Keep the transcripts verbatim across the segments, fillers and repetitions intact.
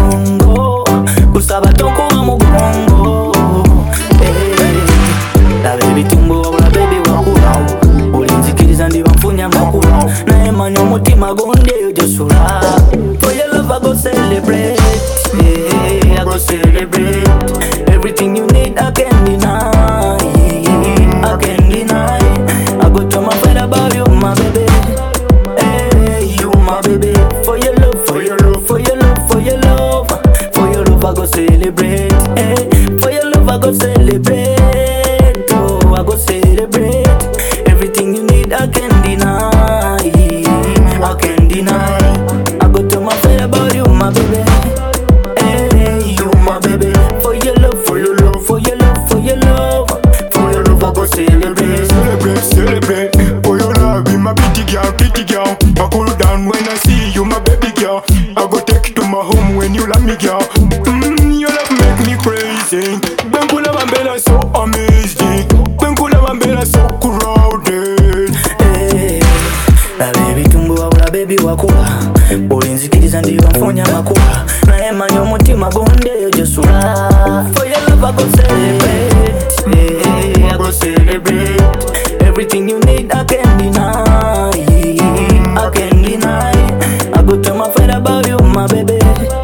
mugongo, kusaba toko wa mugongo. Hey, la baby tumbo wabula baby wakula, ulinzikiriza ndiba mfunya makula, naye manyo mutima gonde yojosula. For your love I go celebrate, yeah, I go celebrate. Everything you need I can deny, I can deny. I go tell my friend about you, my baby. Hey, you my baby. For your love, for your love, for your love, for your love, for your love I go celebrate. Hey, for your love I go celebrate. Oh, I go celebrate. Everything you need I can deny, I can deny. I go tell my friend about you, my baby. Hey, you my baby. For your love, for your love, for your love, for your love, for your love I go celebrate. Celebrate, celebrate. For your love, be my pretty girl, pretty girl. I cool down when I see you, my baby girl. I go take you to my home when you love me, girl. Mmm, your love make me crazy. Benkula Bambela so amazing. Benkula Bambela so crowded. Hey, la baby tumbo wabula baby wakula, ulinzikiriza ndiba mfunya makula, naye manyo mutima gonde yojosula. For your love I go celebrate, yeah, I go celebrate. Everything you need I can deny, I can deny. I go tell my friend about you, my baby.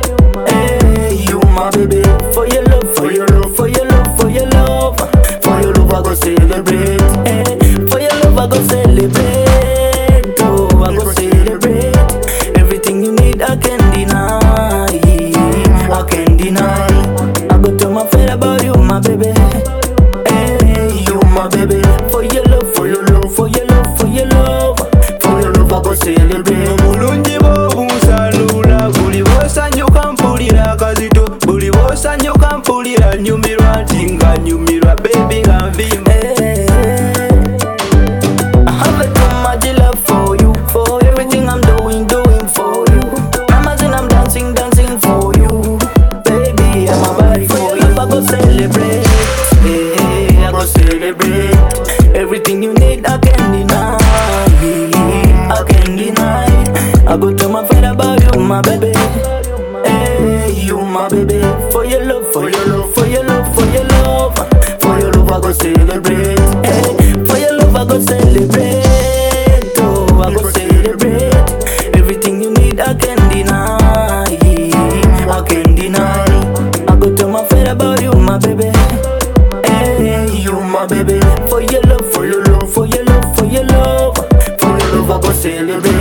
Hey, you my baby. For your love, for your love, for your love, for your love, for your love I go celebrate. Hey, for your love I go celebrate. Oh, I go celebrate. Everything you need I can deny, I can deny. I go tell my friend about you, my baby. Hey, you my baby. For your love, for your love, for your love, for your love, for your love I go celebrate. Bulungi bw'obunsalula, buli bw'osanyuka mpulira kazito, buli bw'osanyuka mpulira nyumirwa nti nga nyumirwa baby nga nvimba. Hey, I have too much love for you, for everything I'm doing, doing for you. I'm dancing, I'm dancing, dancing for you, baby. I'm a body for you. I go celebrate, yeah, I go celebrate. Everything you need I can deny, I can deny. I go tell my friend about you, my baby. Hey, you my baby. For your love, for your love, for your love, for your love, for your love I go celebrate. Hey, for your love I go celebrate. Oh, I go celebrate. Everything you need I can deny, I can deny. I go tell my friend about you, my baby. Hey, you my baby. For your love, for your love, for your love, for your love, for your love I go celebrate.